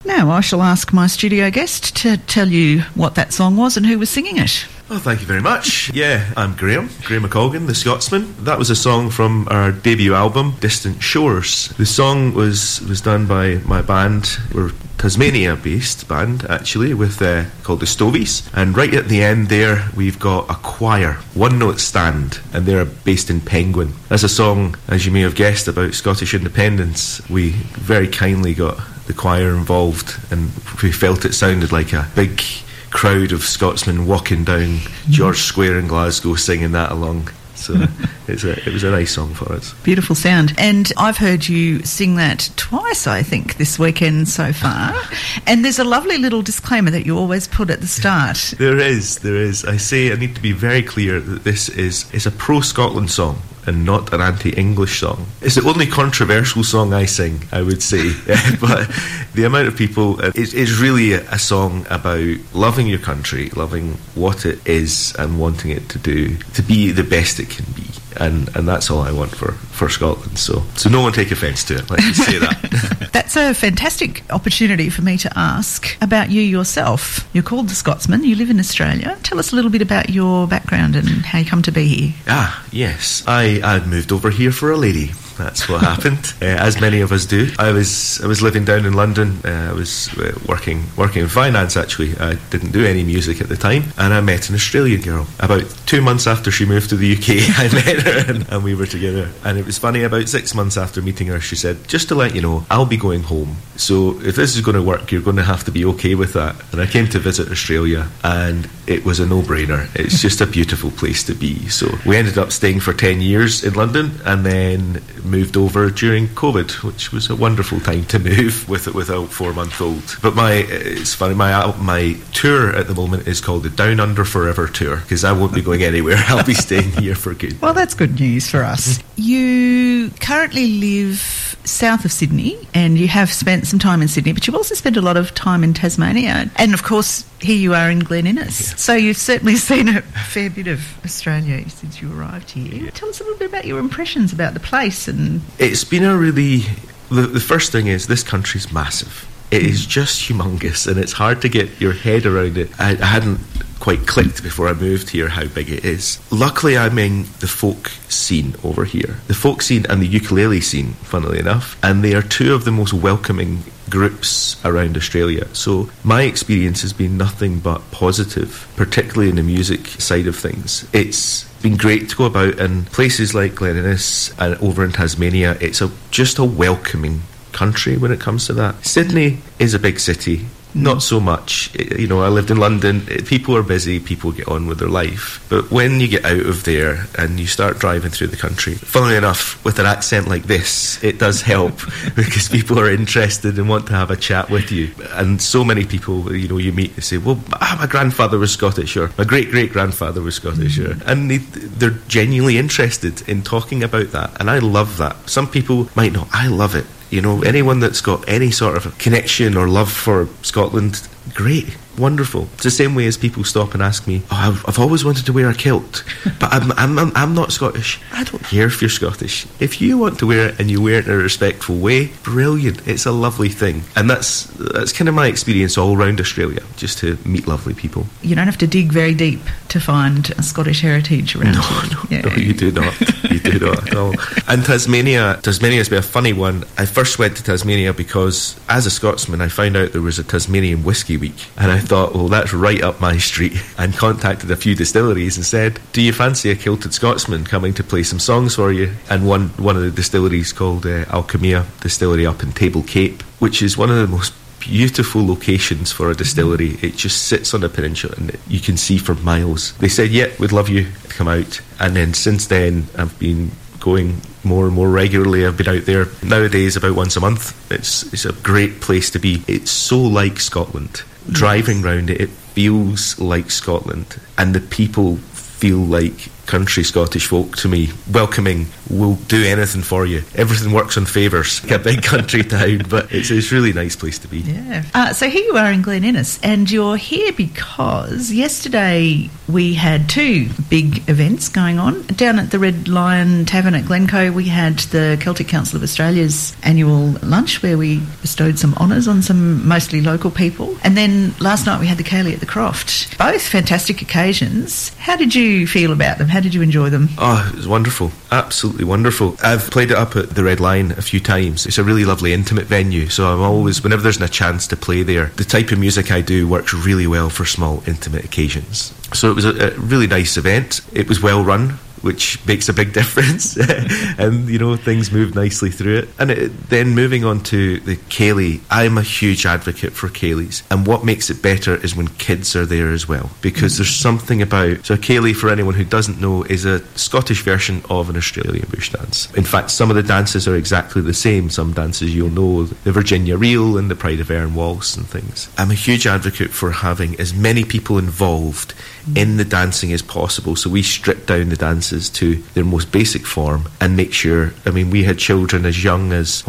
Now I shall ask my studio guest to tell you what that song was and who was singing it. Oh, thank you very much. Yeah, I'm Graham McColgan, the Scotsman. That was a song from our debut album, Distant Shores. The song was done by my band. We're a Tasmania-based band, actually, with called the Stovies. And right at the end there, we've got a choir, One Note Stand, and they're based in Penguin. That's a song, as you may have guessed, about Scottish independence. We very kindly got the choir involved, and we felt it sounded like a big crowd of Scotsmen walking down George Square in Glasgow singing that along. So it was a nice song for us. Beautiful sound. And I've heard you sing that twice, I think, this weekend so far. And there's a lovely little disclaimer that you always put at the start. There is. I need to be very clear that this is a pro-Scotland song and not an anti-English song. It's the only controversial song I sing, I would say. But the amount of people... It's really a song about loving your country, loving what it is and wanting it to do, to be the best it can be. And that's all I want for Scotland. So no one take offence to it, let's just say that. That's a fantastic opportunity for me to ask about you yourself. You're called the Scotsman, you live in Australia. Tell us a little bit about your background and how you come to be here. Yes. I'd moved over here for a lady. That's what happened, as many of us do. I was living down in London. I was working in finance, actually. I didn't do any music at the time, and I met an Australian girl. About 2 months after she moved to the UK, I met her, and we were together. And it was funny, about 6 months after meeting her, she said, just to let you know, I'll be going home. So if this is going to work, you're going to have to be okay with that. And I came to visit Australia, and it was a no-brainer. It's just a beautiful place to be. So we ended up staying for 10 years in London, and then moved over during COVID, which was a wonderful time to move with a 4-month-old. But it's funny, my tour at the moment is called the Down Under Forever Tour, because I won't be going anywhere. I'll be staying here for good. Well, that's good news for us. You currently live south of Sydney, and you have spent some time in Sydney, but you've also spent a lot of time in Tasmania. And of course, here you are in Glen Innes. Yeah. So you've certainly seen a fair bit of Australia since you arrived here. Yeah. Tell us a little bit about your impressions about the place. And it's been a really... The first thing is, this country's massive. It is just humongous, and it's hard to get your head around it. I hadn't quite clicked before I moved here how big it is. Luckily, I'm in the folk scene over here. The folk scene and the ukulele scene, funnily enough, and they are two of the most welcoming groups around Australia. So my experience has been nothing but positive, particularly in the music side of things. It's been great to go about in places like Glen Innes and over in Tasmania. It's just a welcoming country when it comes to that. Sydney is a big city. Not so much. I lived in London. People are busy. People get on with their life. But when you get out of there and you start driving through the country, funnily enough, with an accent like this, it does help because people are interested and want to have a chat with you. And so many people, you meet, they say, well, my grandfather was Scottish, or my great-great-grandfather was Scottish. And they're genuinely interested in talking about that. And I love that. Some people might not. I love it. Anyone that's got any sort of connection or love for Scotland, great, wonderful. It's the same way as people stop and ask me, I've always wanted to wear a kilt, but I'm not Scottish. I don't care if you're Scottish. If you want to wear it and you wear it in a respectful way, brilliant. It's a lovely thing. And that's kind of my experience all around Australia, just to meet lovely people. You don't have to dig very deep to find a Scottish heritage around you. No, you do not. You do not at all. And Tasmania's been a funny one. I first went to Tasmania because, as a Scotsman, I found out there was a Tasmanian Whisky Week, and I thought, well, that's right up my street, and contacted a few distilleries and said, do you fancy a kilted Scotsman coming to play some songs for you? And one of the distilleries called Alchemia Distillery up in Table Cape, which is one of the most beautiful locations for a distillery. It just sits on a peninsula and you can see for miles. They said, yeah, we'd love you to come out. And then since then, I've been going more and more regularly. I've been out there nowadays about once a month. It's a great place to be. It's so like Scotland. Driving round it feels like Scotland, and the people feel like country Scottish folk to me, welcoming, will do anything for you. Everything works on favours. A big country town, but it's a really nice place to be. Yeah. So here you are in Glen Innes, and you're here because yesterday we had two big events going on. Down at the Red Lion Tavern at Glencoe, we had the Celtic Council of Australia's annual lunch where we bestowed some honours on some mostly local people. And then last night we had the Ceilidh at the Croft. Both fantastic occasions. How did you feel about them? How did you enjoy them? Oh, it was wonderful. Absolutely wonderful. I've played it up at the Red Lion a few times. It's a really lovely, intimate venue, so I'm always, whenever there's a chance to play there, the type of music I do works really well for small, intimate occasions. So it was a really nice event. It was well run, which makes a big difference. And, you know, things moved nicely through it. And then moving on to the Ceilidh, I'm a huge advocate for Ceilidhs. And what makes it better is when kids are there as well. Because there's something about... So a Ceilidh, for anyone who doesn't know, is a Scottish version of an Australian bush dance. In fact, some of the dances are exactly the same. Some dances you'll know, the Virginia Reel and the Pride of Erin Waltz and things. I'm a huge advocate for having as many people involved in the dancing as possible. So we strip down the dances to their most basic form and make sure, I mean, we had children as young as,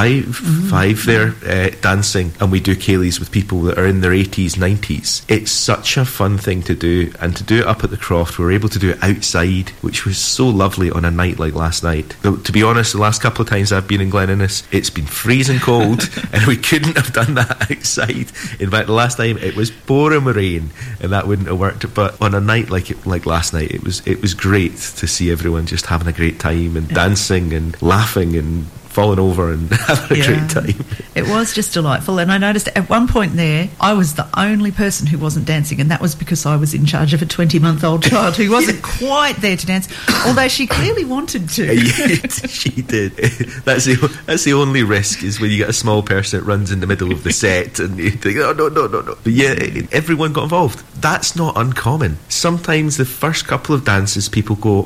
five there dancing, and we do Ceilidhs with people that are in their 80s, 90s. It's such a fun thing to do, and to do it up at the Croft, we were able to do it outside, which was so lovely on a night like last night. Though, to be honest, the last couple of times I've been in Glen Innes, it's been freezing cold and we couldn't have done that outside. In fact, the last time it was pouring with rain and that wouldn't have worked. But on a night like last night, it was great to see everyone just having a great time and dancing and laughing and falling over and having a great time. It was just delightful. And I noticed at one point there, I was the only person who wasn't dancing, and that was because I was in charge of a 20-month-old child who wasn't quite there to dance, although she clearly wanted to. Yeah, she did. That's the only risk, is when you get a small person that runs in the middle of the set and you think, oh, no. But yeah, everyone got involved. That's not uncommon. Sometimes the first couple of dances, people go,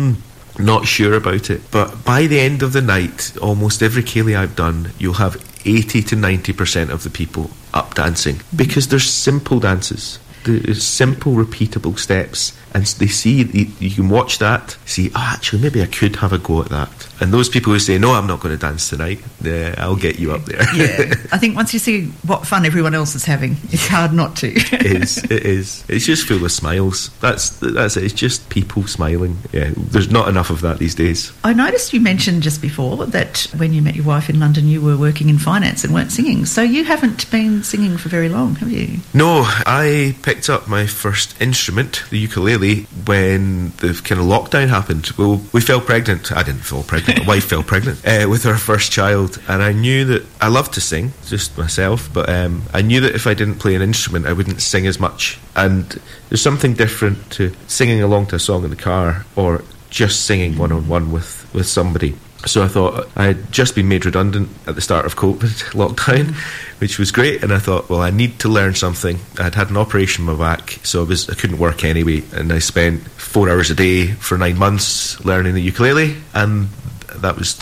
not sure about it. But by the end of the night, almost every Ceilidh I've done, you'll have 80 to 90% of the people up dancing, because they're simple dances. There's simple, repeatable steps, and they see, you can watch that, see, actually, maybe I could have a go at that. And those people who say, no, I'm not going to dance tonight, I'll get you up there. Yeah, I think once you see what fun everyone else is having, it's hard not to. It is. It's just full of smiles. That's it. It's just people smiling. Yeah, there's not enough of that these days. I noticed you mentioned just before that when you met your wife in London, you were working in finance and weren't singing. So you haven't been singing for very long, have you? No, I picked up my first instrument, the ukulele, when the kind of lockdown happened. Well, we fell pregnant. I didn't fall pregnant. My wife fell pregnant with our first child, and I knew that I loved to sing, just myself, but I knew that if I didn't play an instrument, I wouldn't sing as much. And there's something different to singing along to a song in the car or just singing one-on-one with somebody. So I thought, I had just been made redundant at the start of COVID lockdown, which was great, and I thought, well, I need to learn something. I'd had an operation on my back, so I couldn't work anyway, and I spent 4 hours a day for 9 months learning the ukulele, and that was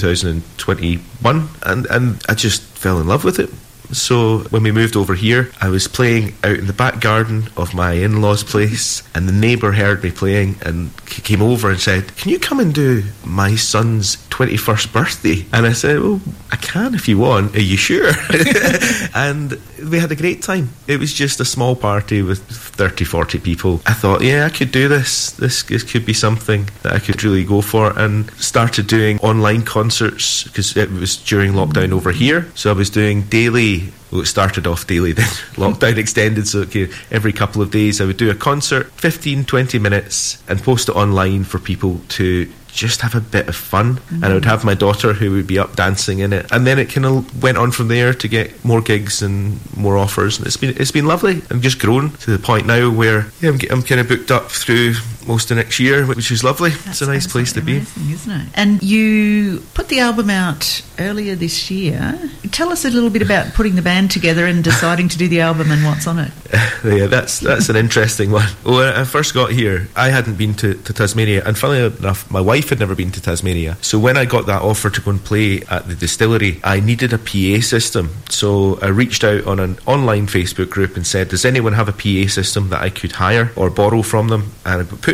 2021, and I just fell in love with it. So when we moved over here, I was playing out in the back garden of my in-laws' place, and the neighbour heard me playing and came over and said, can you come and do my son's 21st birthday? And I said, well, I can if you want. Are you sure? And we had a great time. It was just a small party with 30, 40 people. I thought, yeah, I could do this. This could be something that I could really go for, and started doing online concerts because it was during lockdown over here. So I was doing daily. Well, it started off daily, then lockdown extended, so every couple of days I would do a concert, 15, 20 minutes, and post it online for people to just have a bit of fun. And I would have my daughter who would be up dancing in it, and then it kind of went on from there to get more gigs and more offers, and it's been lovely and just grown to the point now where I'm kind of booked up through most of next year, which is lovely. It's a nice place to be, isn't it? And you put the album out earlier this year. Tell us a little bit about putting the band together and deciding to do the album and what's on it. Yeah, that's an interesting one. Well, when I first got here, I hadn't been to Tasmania, and funnily enough, my wife had never been to Tasmania. So when I got that offer to go and play at the distillery, I needed a PA system. So I reached out on an online Facebook group and said, does anyone have a PA system that I could hire or borrow from them? And I put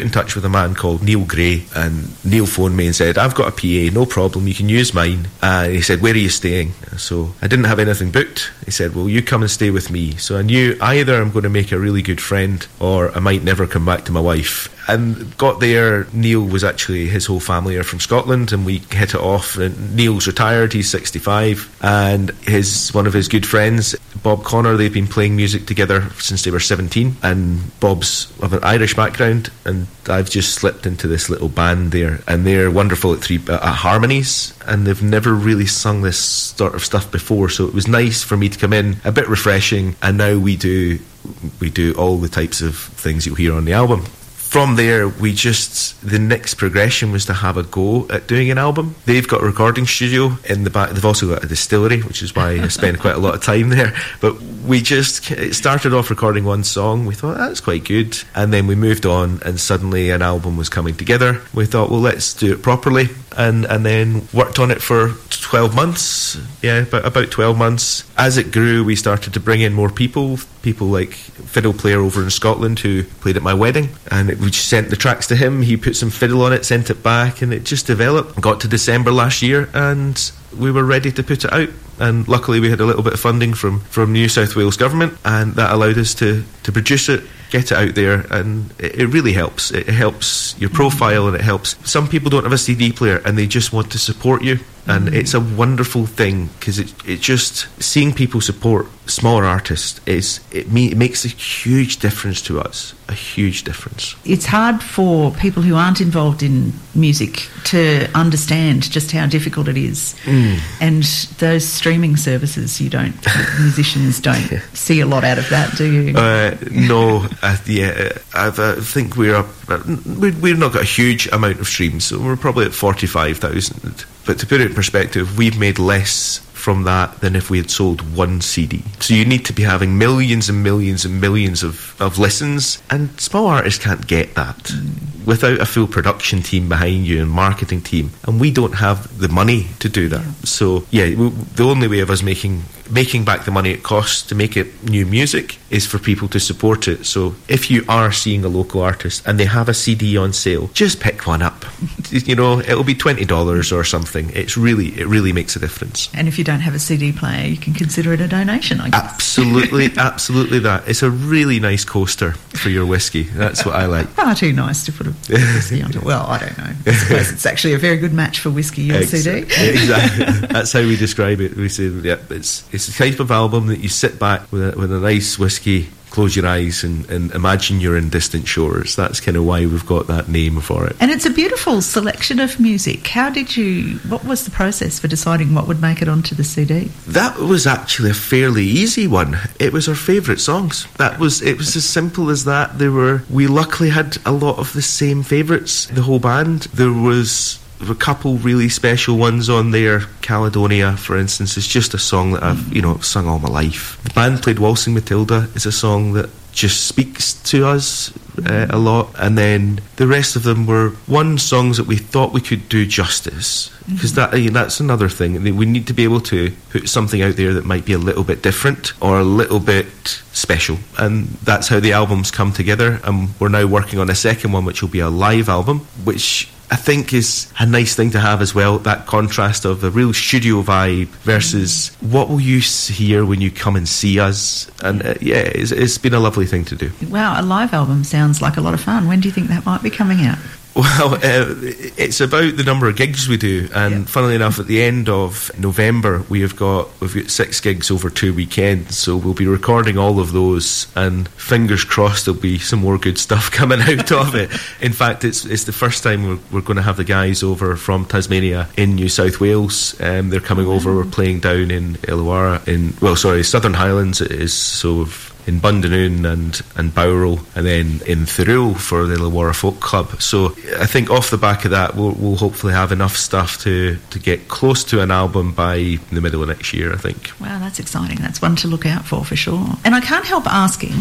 in touch with a man called Neil Gray, and Neil phoned me and said, I've got a PA, no problem, you can use mine. And he said, where are you staying? So I didn't have anything booked. He said, well, you come and stay with me. So I knew either I'm going to make a really good friend or I might never come back to my wife. And got there. Neil was actually, his whole family are from Scotland, and we hit it off. And Neil's retired, he's 65, and one of his good friends, Bob Connor, they've been playing music together since they were 17, and Bob's of an Irish background, and I've just slipped into this little band there, and they're wonderful at harmonies, and they've never really sung this sort of stuff before, so it was nice for me to come in, a bit refreshing, and now we do all the types of things you'll hear on the album. From there, the next progression was to have a go at doing an album. They've got a recording studio in the back. They've also got a distillery, which is why I spend quite a lot of time there. But it started off recording one song. We thought, that's quite good. And then we moved on, and suddenly an album was coming together. We thought, well, let's do it properly. And then worked on it for 12 months. Yeah, about 12 months. As it grew, we started to bring in more people like fiddle player over in Scotland who played at my wedding, and we just sent the tracks to him. He put some fiddle on it, sent it back, and it just developed. Got to December last year, and we were ready to put it out. And luckily we had a little bit of funding from New South Wales Government, and that allowed us to produce it, get it out there, and it really helps. It helps your profile, and it helps. Some people don't have a CD player and they just want to support you, and it's a wonderful thing, because it just, seeing people support smaller artists, it makes a huge difference to us, a huge difference. It's hard for people who aren't involved in music to understand just how difficult it is. And those streaming services, musicians don't see a lot out of that, do you? No, I think we've not got a huge amount of streams, so we're probably at 45,000. But to put it in perspective, we've made less from that than if we had sold one CD. So you need to be having millions and millions and millions of listens, and small artists can't get that without a full production team behind you and marketing team, and we don't have the money to do that. So the only way of us making back the money it costs to make it new music is for people to support it. So if you are seeing a local artist and they have a CD on sale, just pick one up. It'll be $20 or something. It really makes a difference. And if you don't have a CD player, you can consider it a donation, I guess. Absolutely that. It's a really nice coaster for your whiskey. That's what I like. Far too nice to put a whiskey onto. Well, I don't know. I suppose it's actually a very good match for whiskey, your CD. Exactly. That's how we describe it. We say, it's the type of album that you sit back with a nice whiskey, close your eyes and imagine you're in distant shores. That's kind of why we've got that name for it. And it's a beautiful selection of music. What was the process for deciding what would make it onto the CD? That was actually a fairly easy one. It was our favourite songs. It was as simple as that. We luckily had a lot of the same favourites, the whole band. There were a couple really special ones on there. Caledonia, for instance, is just a song that I've sung all my life. The band played Waltzing Matilda is a song that just speaks to us a lot, and then the rest of them were songs that we thought we could do justice, because that's another thing. We need to be able to put something out there that might be a little bit different or a little bit special, and that's how the albums come together. And we're now working on a second one, which will be a live album, which I think is a nice thing to have as well, that contrast of a real studio vibe versus what will you hear when you come and see us. And it's been a lovely thing to do. Wow, a live album sounds like a lot of fun. When do you think that might be coming out? Well, it's about the number of gigs we do, and funnily enough, at the end of November we've got 6 gigs over 2 weekends, so we'll be recording all of those, and fingers crossed there'll be some more good stuff coming out of it. In fact, it's the first time we're going to have the guys over from Tasmania in New South Wales. They're coming over. We're playing down in Illawarra, Southern Highlands. It is, so in Bundanoon and Bowral, and then in Thirroul for the Illawarra Folk Club. So I think off the back of that, we'll hopefully have enough stuff to get close to an album by the middle of next year, I think. Wow, that's exciting. That's one to look out for sure. And I can't help asking,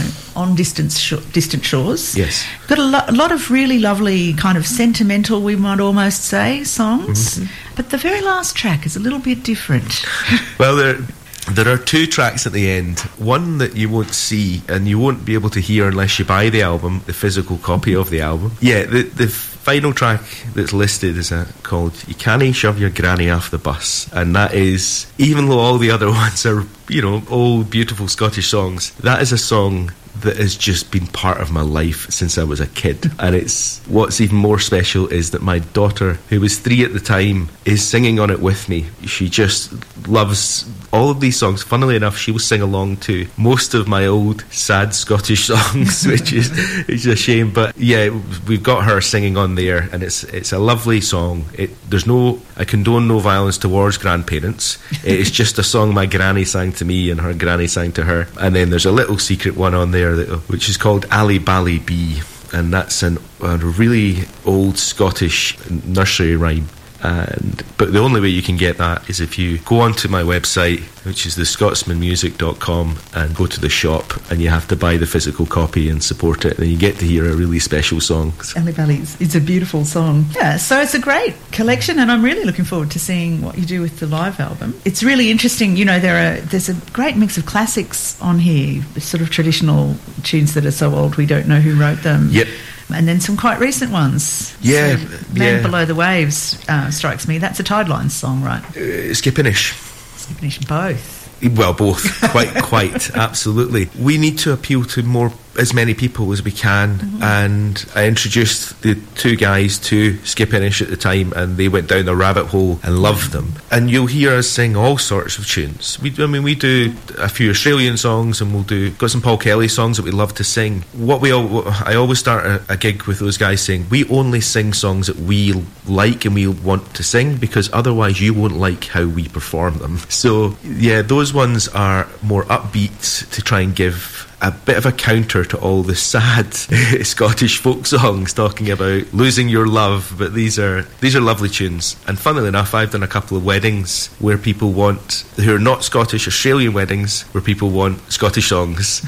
on distant shores, yes, got a lot of really lovely kind of sentimental, we might almost say, songs, but the very last track is a little bit different. Well, There are 2 tracks at the end. One that you won't see and you won't be able to hear unless you buy the album, the physical copy of the album. Yeah, the final track that's listed is called You Cannae Shove Your Granny Off the Bus. And that is, even though all the other ones are, old, beautiful Scottish songs, that is a song that has just been part of my life since I was a kid. And what's even more special is that my daughter, who was 3 at the time, is singing on it with me. She just loves all of these songs. Funnily enough, she will sing along to most of my old sad Scottish songs, which is a shame. But yeah, we've got her singing on there, and it's a lovely song. I condone no violence towards grandparents. It is just a song my granny sang to me and her granny sang to her. And then there's a little secret one on there which is called Ali Bally Bee, and that's a really old Scottish nursery rhyme. But the only way you can get that is if you go onto my website, which is thescotsmanmusic.com, and go to the shop, and you have to buy the physical copy and support it, and you get to hear a really special song. Ali Bally, it's a beautiful song. Yeah, so it's a great collection, and I'm really looking forward to seeing what you do with the live album. It's really interesting, there's a great mix of classics on here, sort of traditional tunes that are so old we don't know who wrote them. Yep. And then some quite recent ones. Yeah, so Man Below the Waves strikes me. That's a Tidelines song, right? Skippinish. Skippinish, both. Well, both. Quite, absolutely. We need to appeal to as many people as we can, and I introduced the 2 guys to Skippinish at the time, and they went down the rabbit hole and loved them. And you'll hear us sing all sorts of tunes. We do a few Australian songs, and got some Paul Kelly songs that we love to sing. I always start a gig with those guys saying, we only sing songs that we like and we want to sing, because otherwise you won't like how we perform them. So yeah, those ones are more upbeat to try and give a bit of a counter to all the sad Scottish folk songs talking about losing your love, but these are lovely tunes. And funnily enough, I've done a couple of weddings who are not Scottish, Australian weddings, where people want Scottish songs.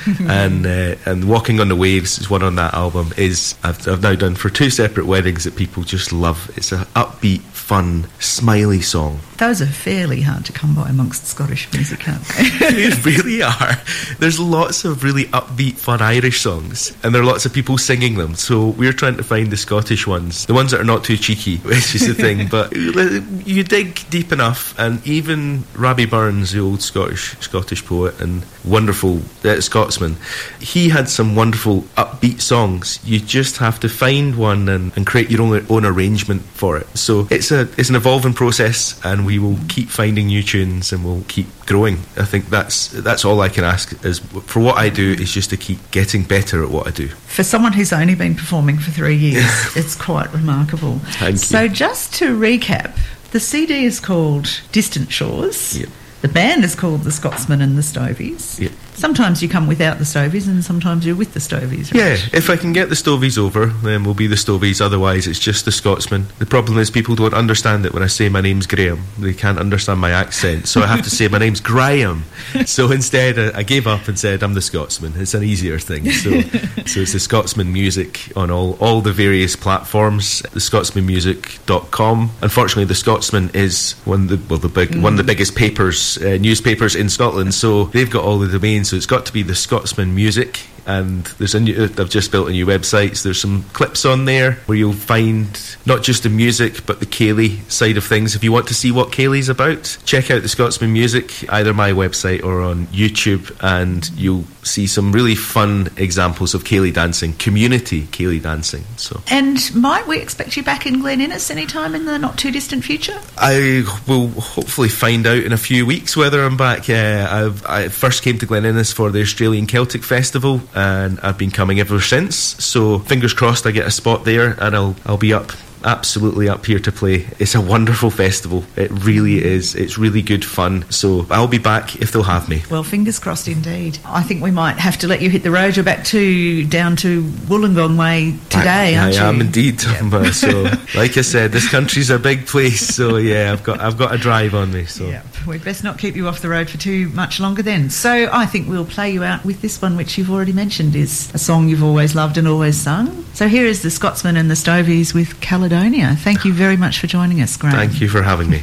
and Walking on the Waves is one on that album. I've now done for 2 separate weddings that people just love. It's an upbeat, fun, smiley song. Those are fairly hard to come by amongst Scottish music, aren't they? They really are. There's lots of really upbeat, fun Irish songs, and there are lots of people singing them. So we're trying to find the Scottish ones, the ones that are not too cheeky, which is the thing. But you dig deep enough, and even Robbie Burns, the old Scottish poet and wonderful Scotsman, he had some wonderful upbeat songs. You just have to find one and create your own arrangement for it. So it's an evolving process, and we will keep finding new tunes, and we'll keep growing. I think that's all I can ask is for what I do is just to keep getting better at what I do. For someone who's only been performing for 3 years, it's quite remarkable. Thank you. So just to recap, the CD is called Distant Shores. Yep. The band is called The Scotsman and the Stovies. Yep. Sometimes you come without the Stovies, and sometimes you're with the Stovies, right? Yeah, if I can get the Stovies over, then we'll be the Stovies. Otherwise, it's just the Scotsman. The problem is people don't understand it when I say my name's Graham. They can't understand my accent, so I have to say my name's Graham. So instead, I gave up and said I'm the Scotsman. It's an easier thing. So it's the Scotsman Music on all the various platforms. thescotsmanmusic.com. Unfortunately, the Scotsman is one of the biggest newspapers in Scotland. So they've got all the domains. So it's got to be the Scotsman Music, and I've just built a new website. So there's some clips on there where you'll find not just the music but the Ceilidh side of things. If you want to see what Ceilidh's about, check out the Scotsman Music, either my website or on YouTube, and you'll see some really fun examples of Ceilidh dancing, community Ceilidh dancing. So, and might we expect you back in Glen Innes anytime in the not too distant future? I will hopefully find out in a few weeks whether I'm back. I first came to Glen Innes for the Australian Celtic Festival, and I've been coming ever since. So fingers crossed I get a spot there, and I'll be absolutely up here to play. It's a wonderful festival. It really is. It's really good fun. So I'll be back if they'll have me. Well, fingers crossed indeed. I think we might have to let you hit the road. You're back down to Wollongong way today, aren't you? I am indeed. Yep. So, like I said, this country's a big place. So yeah, I've got a drive on me. So yeah, we'd best not keep you off the road for too much longer then. So I think we'll play you out with this one, which you've already mentioned is a song you've always loved and always sung. So here is the Scotsman and the Stovies with Caledonia. Thank you very much for joining us, Graham. Thank you for having me.